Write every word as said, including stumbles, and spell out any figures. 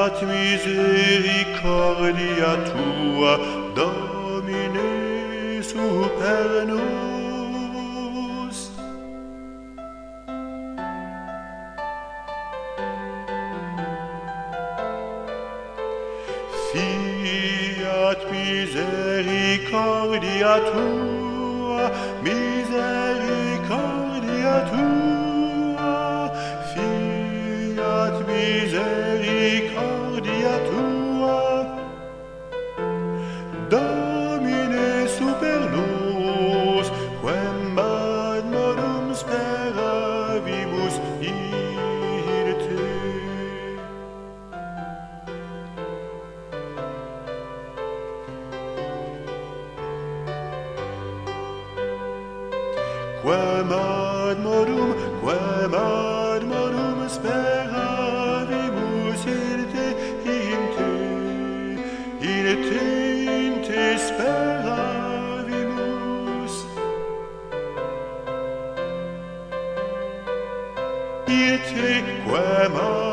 Fiat misericordia tua, Domine super nos. Fiat misericordia tua, misericordia tua, fiat misericordia tua, Domine super nos, quem ad modum speravimus in te. Quem ad modum, quem ad modum speravimus in te, in te, in te, in te speravimus. In te, quem ad